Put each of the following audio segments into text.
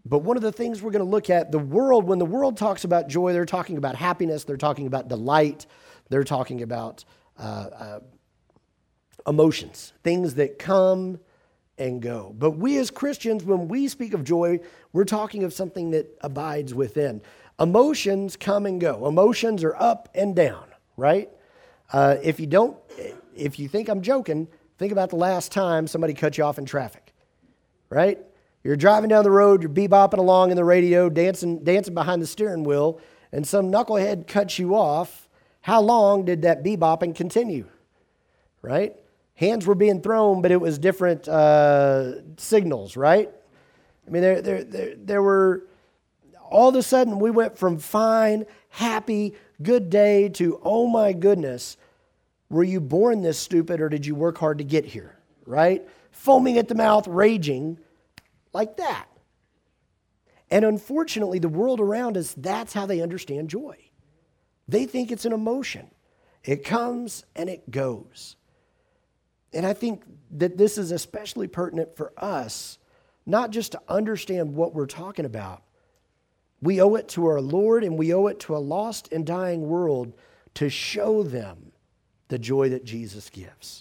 But one of the things we're going to look at, when the world talks about joy, they're talking about happiness, they're talking about delight, they're talking about emotions, things that come and go. But we as Christians, when we speak of joy, we're talking of something that abides within. Emotions come and go. Emotions are up and down, right? If you think I'm joking, think about the last time somebody cut you off in traffic, right? You're driving down the road, you're bebopping along in the radio, dancing behind the steering wheel, and some knucklehead cuts you off. How long did that bebopping continue, right? Hands were being thrown, but it was different signals, right? I mean, there were, all of a sudden, we went from fine, happy, good day to, oh my goodness, were you born this stupid or did you work hard to get here, right? Foaming at the mouth, raging like that. And unfortunately, the world around us, that's how they understand joy. They think it's an emotion. It comes and it goes. And I think that this is especially pertinent for us, not just to understand what we're talking about. We owe it to our Lord and we owe it to a lost and dying world to show them the joy that Jesus gives.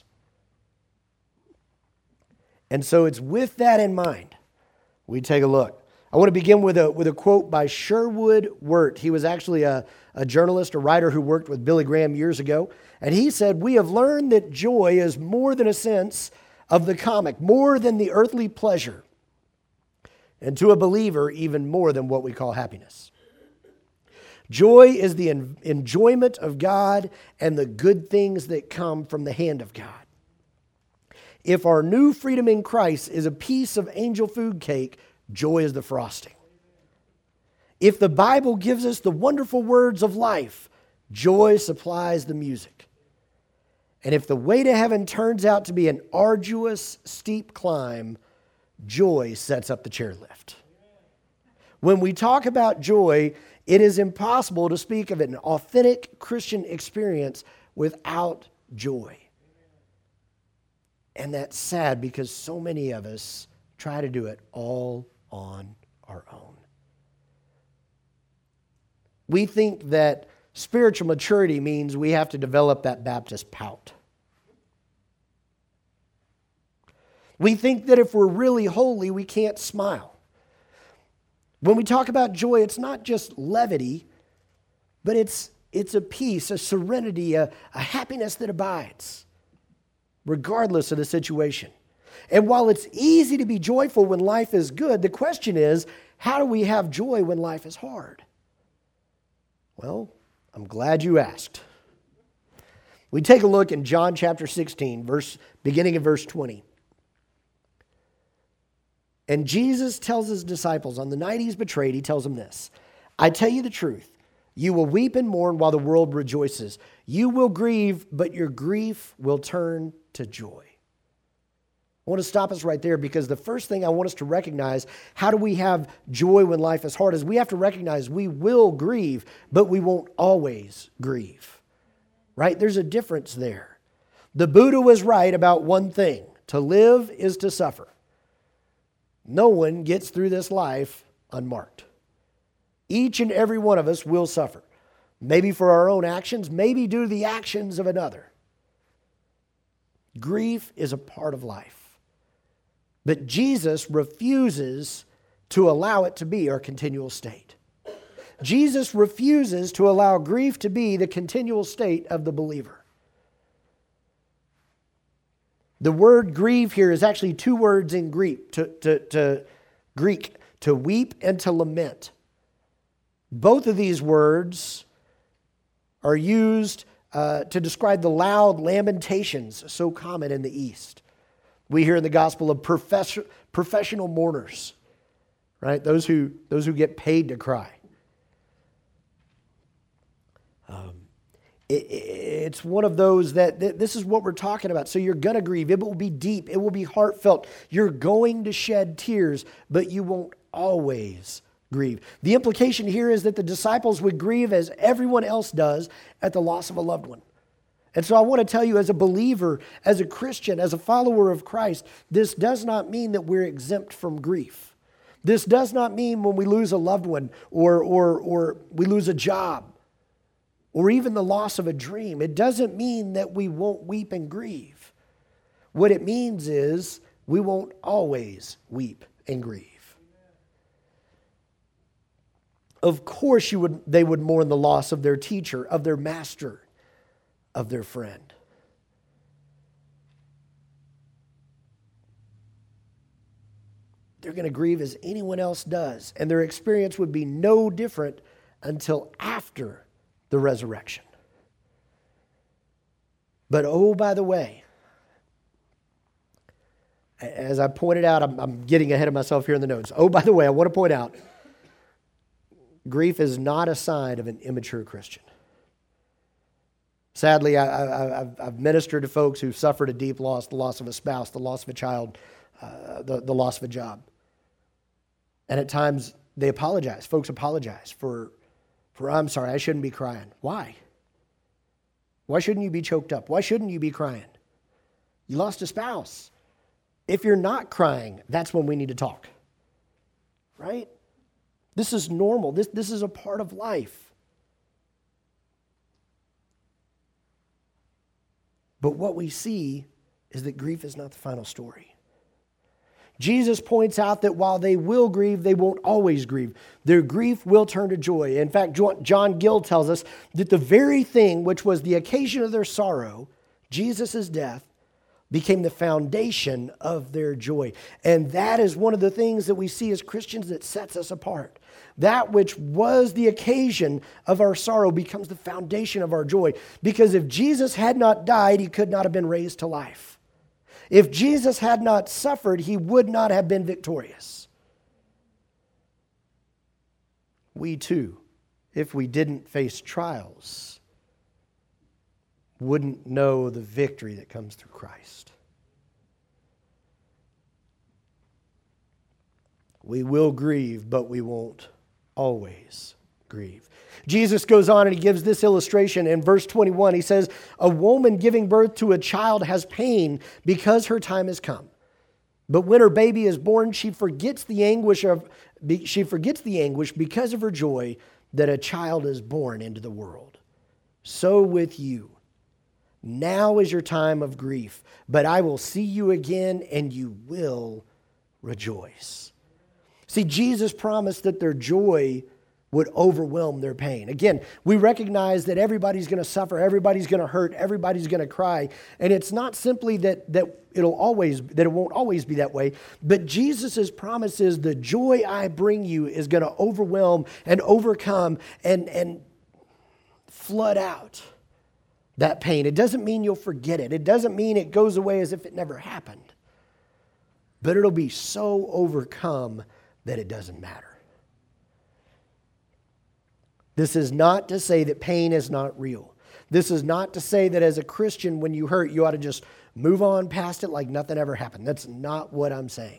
And so it's with that in mind, we take a look. I want to begin with a quote by Sherwood Wirt. He was actually a journalist, a writer who worked with Billy Graham years ago. And he said, "We have learned that joy is more than a sense of the comic, more than the earthly pleasure, and to a believer, even more than what we call happiness. Joy is the enjoyment of God and the good things that come from the hand of God. If our new freedom in Christ is a piece of angel food cake, joy is the frosting. If the Bible gives us the wonderful words of life, joy supplies the music. And if the way to heaven turns out to be an arduous, steep climb, joy sets up the chairlift." When we talk about joy, it is impossible to speak of an authentic Christian experience without joy. And that's sad because so many of us try to do it all on our own. We think that spiritual maturity means we have to develop that Baptist pout. We think that if we're really holy, we can't smile. When we talk about joy, it's not just levity, but it's a peace, a serenity, a happiness that abides, regardless of the situation. And while it's easy to be joyful when life is good, the question is, how do we have joy when life is hard? Well, I'm glad you asked. We take a look in John chapter 16, beginning in verse 20. And Jesus tells his disciples on the night he's betrayed, he tells them this: "I tell you the truth, you will weep and mourn while the world rejoices. You will grieve, but your grief will turn to joy." I want to stop us right there because the first thing I want us to recognize, how do we have joy when life is hard, is we have to recognize we will grieve, but we won't always grieve. Right? There's a difference there. The Buddha was right about one thing: to live is to suffer. No one gets through this life unmarked. Each and every one of us will suffer. Maybe for our own actions, maybe due to the actions of another. Grief is a part of life. But Jesus refuses to allow it to be our continual state. Jesus refuses to allow grief to be the continual state of the believer. The word grieve here is actually two words in Greek, to weep and to lament. Both of these words are used to describe the loud lamentations so common in the East. We hear in the gospel of professional mourners, right? Those who get paid to cry. It's one of those that this is what we're talking about. So you're going to grieve. It will be deep. It will be heartfelt. You're going to shed tears, but you won't always grieve. The implication here is that the disciples would grieve as everyone else does at the loss of a loved one. And so I want to tell you, as a believer, as a Christian, as a follower of Christ, this does not mean that we're exempt from grief. This does not mean when we lose a loved one or we lose a job or even the loss of a dream. It doesn't mean that we won't weep and grieve. What it means is we won't always weep and grieve. Of course they would mourn the loss of their teacher, of their master, of their friend. They're going to grieve as anyone else does, and their experience would be no different until after the resurrection. But oh, by the way, as I pointed out, I'm getting ahead of myself here in the notes. Oh, by the way, I want to point out, grief is not a sign of an immature Christian. Sadly, I've ministered to folks who've suffered a deep loss, the loss of a spouse, the loss of a child, the loss of a job. And at times they apologize. Folks apologize for I'm sorry, I shouldn't be crying. Why? Why shouldn't you be choked up? Why shouldn't you be crying? You lost a spouse. If you're not crying, that's when we need to talk. Right? This is normal. This is a part of life. But what we see is that grief is not the final story. Jesus points out that while they will grieve, they won't always grieve. Their grief will turn to joy. In fact, John Gill tells us that the very thing which was the occasion of their sorrow, Jesus' death, became the foundation of their joy. And that is one of the things that we see as Christians that sets us apart. That which was the occasion of our sorrow becomes the foundation of our joy. Because if Jesus had not died, he could not have been raised to life. If Jesus had not suffered, he would not have been victorious. We too, if we didn't face trials, wouldn't know the victory that comes through Christ. We will grieve, but we won't always grieve. Jesus goes on and he gives this illustration in verse 21. He says, a woman giving birth to a child has pain because her time has come. But when her baby is born, she forgets the anguish because of her joy that a child is born into the world. So with you. Now is your time of grief, but I will see you again and you will rejoice. See, Jesus promised that their joy would overwhelm their pain. Again, we recognize that everybody's going to suffer, everybody's going to hurt, everybody's going to cry, and it's not simply that it won't always be that way, but Jesus' promise is the joy I bring you is going to overwhelm and overcome and flood out that pain. It doesn't mean you'll forget it. It doesn't mean it goes away as if it never happened, but it'll be so overcome that it doesn't matter. This is not to say that pain is not real. This is not to say that as a Christian, when you hurt, you ought to just move on past it like nothing ever happened. That's not what I'm saying.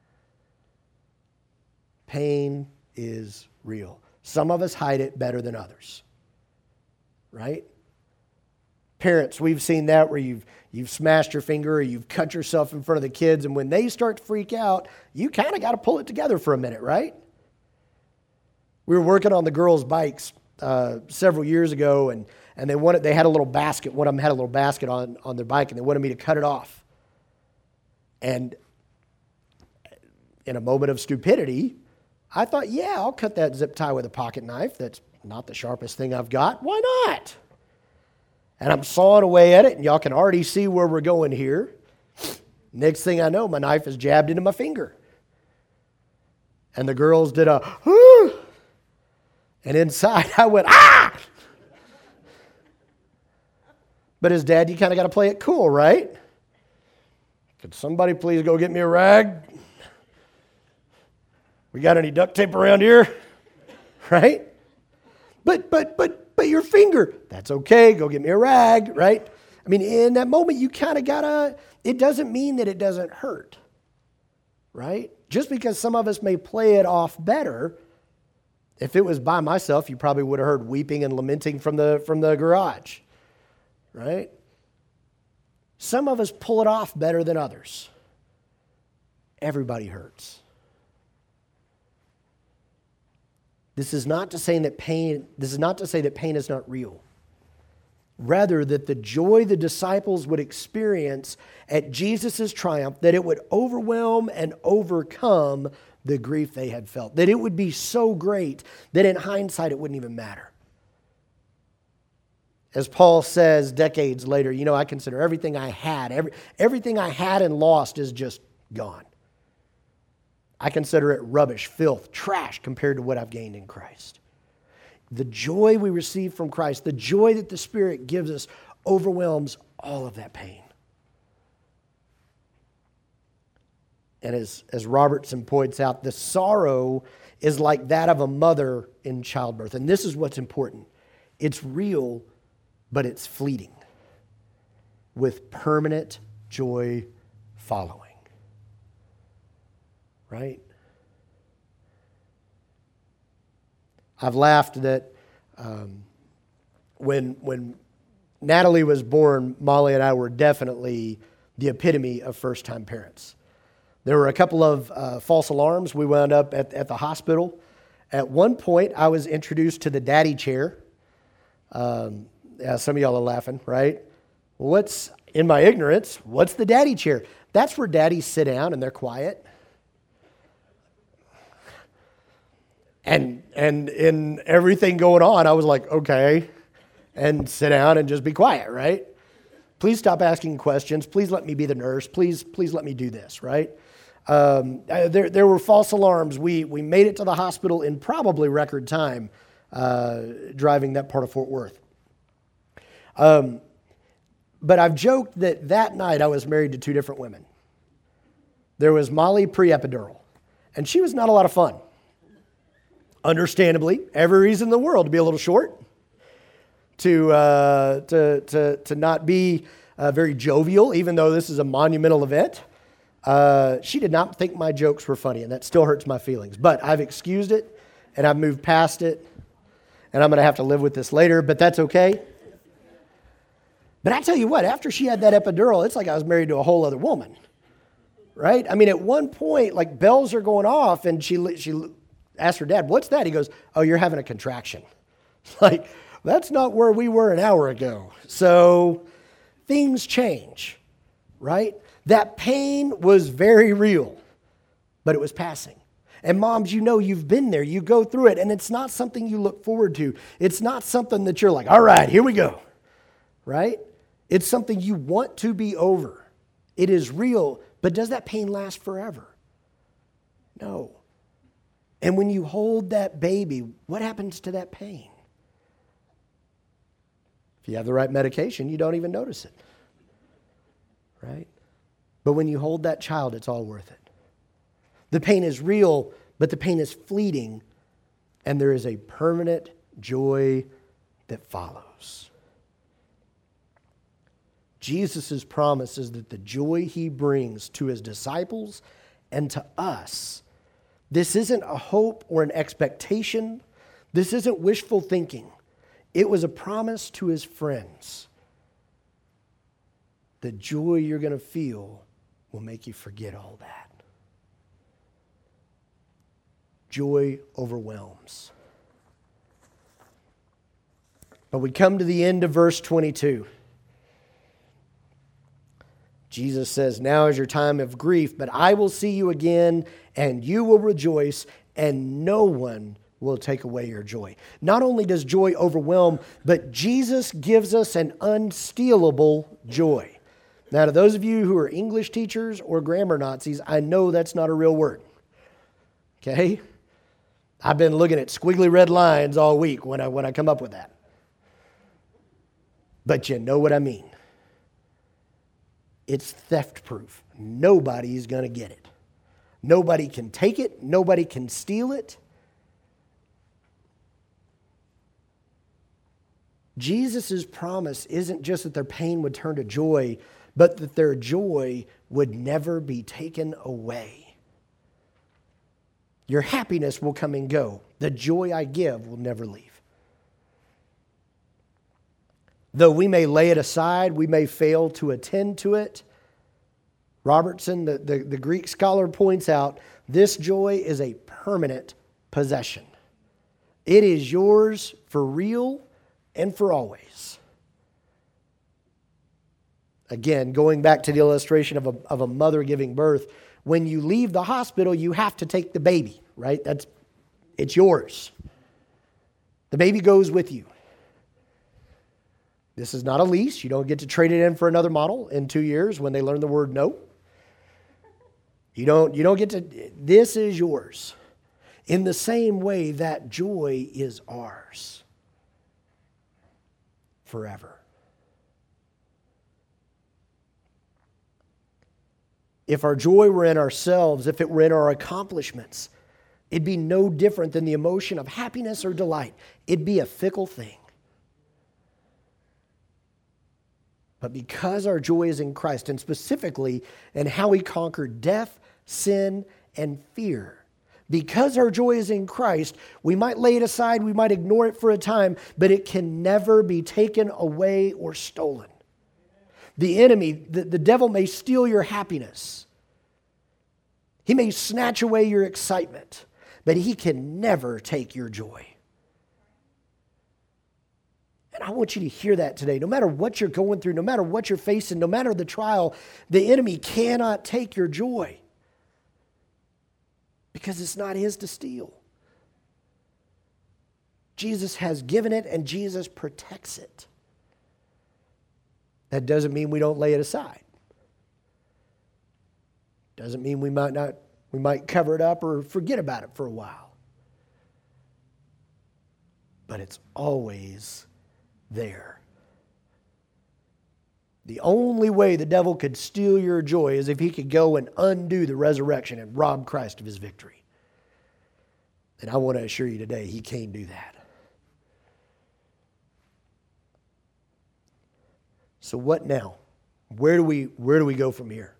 Pain is real. Some of us hide it better than others. Right? Parents, we've seen that where you've smashed your finger or you've cut yourself in front of the kids, and when they start to freak out, you kind of got to pull it together for a minute, right? We were working on the girls' bikes several years ago, and they had a little basket. One of them had a little basket on their bike, and they wanted me to cut it off. And in a moment of stupidity, I thought, yeah, I'll cut that zip tie with a pocket knife. That's not the sharpest thing I've got. Why not? And I'm sawing away at it, and y'all can already see where we're going here. Next thing I know, my knife is jabbed into my finger. And the girls did a, whoo! And inside I went, ah! But as dad, you kind of got to play it cool, right? Could somebody please go get me a rag? We got any duct tape around here? Right? But your finger, that's okay, go get me a rag, right? I mean, in that moment, you kind of got to, it doesn't mean that it doesn't hurt, right? Just because some of us may play it off better, if it was by myself, you probably would have heard weeping and lamenting from the garage, right? Some of us pull it off better than others. Everybody hurts. This is not to say that pain is not real. Rather, that the joy the disciples would experience at Jesus' triumph, that it would overwhelm and overcome the grief they had felt. That it would be so great that in hindsight it wouldn't even matter. As Paul says decades later, I consider everything I had, everything I had and lost is just gone. I consider it rubbish, filth, trash compared to what I've gained in Christ. The joy we receive from Christ, the joy that the Spirit gives us, overwhelms all of that pain. And as Robertson points out, the sorrow is like that of a mother in childbirth. And this is what's important. It's real, but it's fleeting, with permanent joy following. Right? I've laughed that when Natalie was born, Molly and I were definitely the epitome of first-time parents. There were a couple of false alarms. We wound up at the hospital. At one point, I was introduced to the daddy chair. Some of y'all are laughing, right? In my ignorance, what's the daddy chair? That's where daddies sit down and they're quiet. And in everything going on, I was like, okay, and sit down and just be quiet, right? Please stop asking questions. Please let me be the nurse. Please let me do this, right? There were false alarms. We made it to the hospital in probably record time, driving that part of Fort Worth. But I've joked that night I was married to two different women. There was Molly pre-epidural, and she was not a lot of fun. Understandably, every reason in the world to be a little short, to not be very jovial, even though this is a monumental event. She did not think my jokes were funny, and that still hurts my feelings. But I've excused it, and I've moved past it, and I'm going to have to live with this later, but that's okay. But I tell you what, after she had that epidural, it's like I was married to a whole other woman, right? I mean, at one point, like bells are going off, and she asked her dad, "What's that?" He goes, "Oh, you're having a contraction." Like, that's not where we were an hour ago. So things change, right? That pain was very real, but it was passing. And moms, you've been there. You go through it, and it's not something you look forward to. It's not something that you're like, all right, here we go, right? It's something you want to be over. It is real, but does that pain last forever? No. And when you hold that baby, what happens to that pain? If you have the right medication, you don't even notice it, right? But when you hold that child, it's all worth it. The pain is real, but the pain is fleeting, and there is a permanent joy that follows. Jesus' promise is that the joy he brings to his disciples and to us, this isn't a hope or an expectation. This isn't wishful thinking. It was a promise to his friends. The joy you're going to feel will make you forget all that. Joy overwhelms. But we come to the end of verse 22. Jesus says, "Now is your time of grief, but I will see you again, and you will rejoice, and no one will take away your joy." Not only does joy overwhelm, but Jesus gives us an unstealable joy. Now, to those of you who are English teachers or grammar Nazis, I know that's not a real word. Okay? I've been looking at squiggly red lines all week when I come up with that. But you know what I mean. It's theft-proof. Nobody's going to get it. Nobody can take it. Nobody can steal it. Jesus' promise isn't just that their pain would turn to joy, but that their joy would never be taken away. Your happiness will come and go. The joy I give will never leave. Though we may lay it aside, we may fail to attend to it. Robertson, the Greek scholar, points out this joy is a permanent possession. It is yours for real and for always. Again, going back to the illustration of a mother giving birth, when you leave the hospital, you have to take the baby, right? It's yours. The baby goes with you. This is not a lease. You don't get to trade it in for another model in 2 years when they learn the word no. You don't get to, this is yours. In the same way, that joy is ours forever. If our joy were in ourselves, if it were in our accomplishments, it'd be no different than the emotion of happiness or delight. It'd be a fickle thing. But because our joy is in Christ, and specifically in how He conquered death, sin, and fear, because our joy is in Christ, we might lay it aside, we might ignore it for a time, but it can never be taken away or stolen. The enemy, the devil may steal your happiness. He may snatch away your excitement, but he can never take your joy. And I want you to hear that today. No matter what you're going through, no matter what you're facing, no matter the trial, the enemy cannot take your joy because it's not his to steal. Jesus has given it and Jesus protects it. That doesn't mean we don't lay it aside. Doesn't mean we might cover it up or forget about it for a while. But it's always there. The only way the devil could steal your joy is if he could go and undo the resurrection and rob Christ of his victory. And I want to assure you today, he can't do that. So what now? Where do we go from here?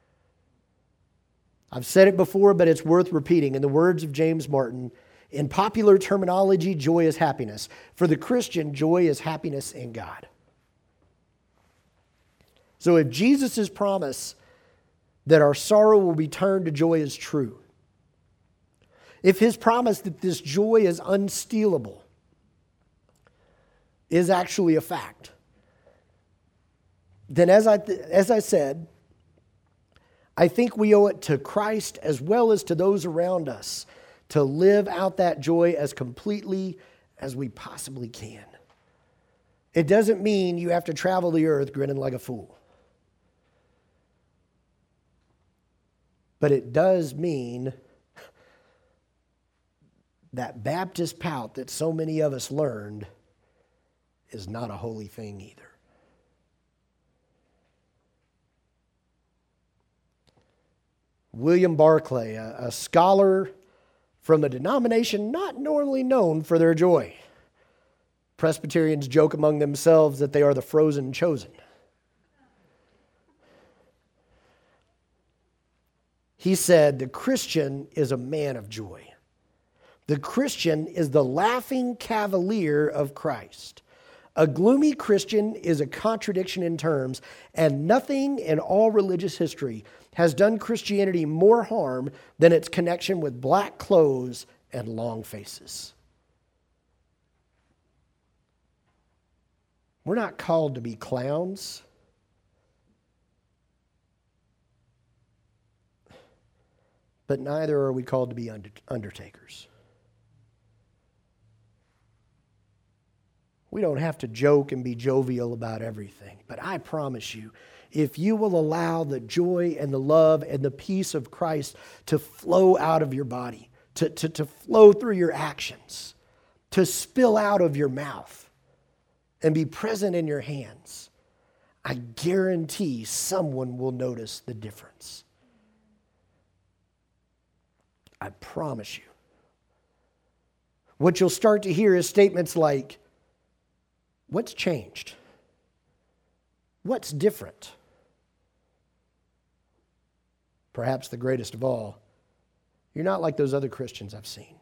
I've said it before, but it's worth repeating. In the words of James Martin, in popular terminology, joy is happiness. For the Christian, joy is happiness in God. So if Jesus' promise that our sorrow will be turned to joy is true, if his promise that this joy is unstealable is actually a fact, then as I said, I think we owe it to Christ as well as to those around us to live out that joy as completely as we possibly can. It doesn't mean you have to travel the earth grinning like a fool. But it does mean that Baptist pout that so many of us learned is not a holy thing either. William Barclay, a scholar from a denomination not normally known for their joy. Presbyterians joke among themselves that they are the frozen chosen. He said, the Christian is a man of joy. The Christian is the laughing cavalier of Christ. A gloomy Christian is a contradiction in terms, and nothing in all religious history has done Christianity more harm than its connection with black clothes and long faces. We're not called to be clowns. But neither are we called to be undertakers. We don't have to joke and be jovial about everything. But I promise you, if you will allow the joy and the love and the peace of Christ to flow out of your body, to flow through your actions, to spill out of your mouth and be present in your hands, I guarantee someone will notice the difference. I promise you. What you'll start to hear is statements like, what's changed? What's different? Perhaps the greatest of all, you're not like those other Christians I've seen.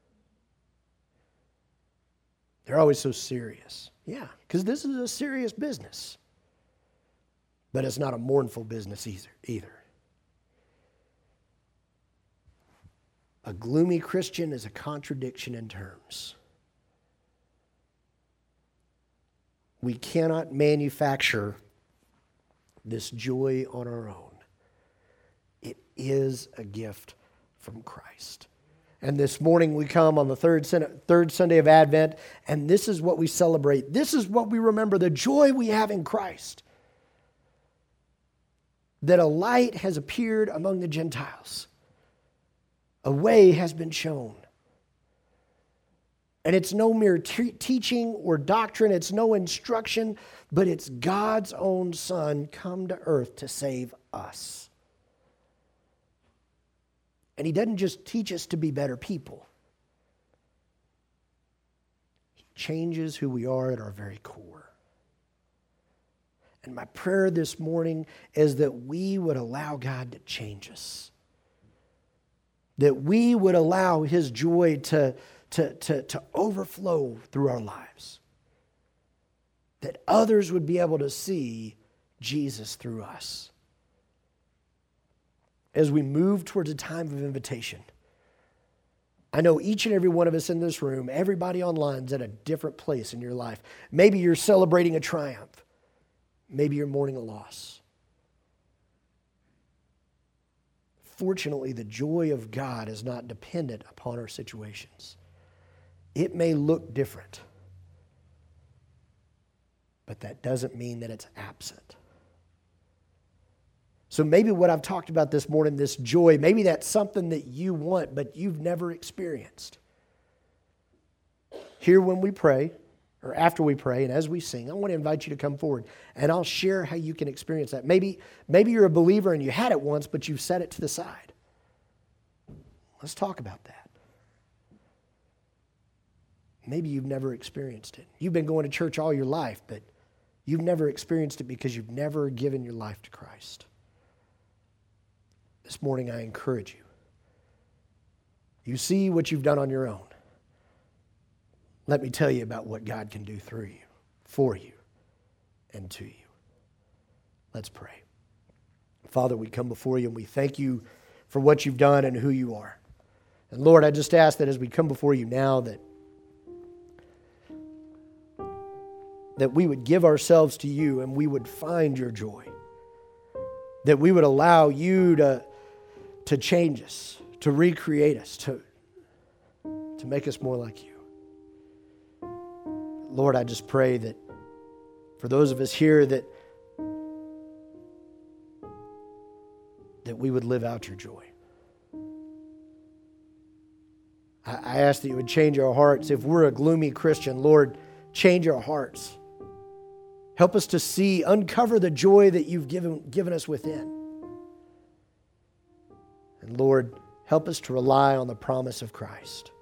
They're always so serious. Yeah, because this is a serious business. But it's not a mournful business either. A gloomy Christian is a contradiction in terms. We cannot manufacture this joy on our own. It is a gift from Christ. And this morning we come on the third Sunday of Advent, and this is what we celebrate. This is what we remember, the joy we have in Christ. That a light has appeared among the Gentiles. A way has been shown. And it's no mere teaching or doctrine, it's no instruction, but it's God's own Son come to earth to save us. And He doesn't just teach us to be better people. He changes who we are at our very core. And my prayer this morning is that we would allow God to change us. That we would allow His joy to overflow through our lives. That others would be able to see Jesus through us. As we move towards a time of invitation, I know each and every one of us in this room, everybody online is at a different place in your life. Maybe you're celebrating a triumph. Maybe you're mourning a loss. Fortunately, the joy of God is not dependent upon our situations. It may look different, but that doesn't mean that it's absent. So maybe what I've talked about this morning, this joy, maybe that's something that you want, but you've never experienced. Here when we pray, or after we pray, and as we sing, I want to invite you to come forward, and I'll share how you can experience that. Maybe you're a believer and you had it once, but you've set it to the side. Let's talk about that. Maybe you've never experienced it. You've been going to church all your life, but you've never experienced it because you've never given your life to Christ. This morning, I encourage you. You see what you've done on your own. Let me tell you about what God can do through you, for you, and to you. Let's pray. Father, we come before you and we thank you for what you've done and who you are. And Lord, I just ask that as we come before you now that we would give ourselves to you and we would find your joy. That we would allow you to change us, to recreate us, to make us more like you. Lord, I just pray that for those of us here that we would live out your joy. I ask that you would change our hearts. If we're a gloomy Christian, Lord, change our hearts. Help us to see, uncover the joy that you've given us within. And Lord, help us to rely on the promise of Christ.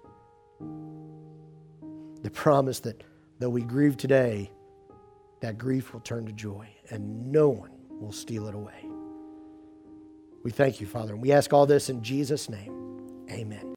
The promise that though we grieve today, that grief will turn to joy and no one will steal it away. We thank you, Father, and we ask all this in Jesus' name. Amen.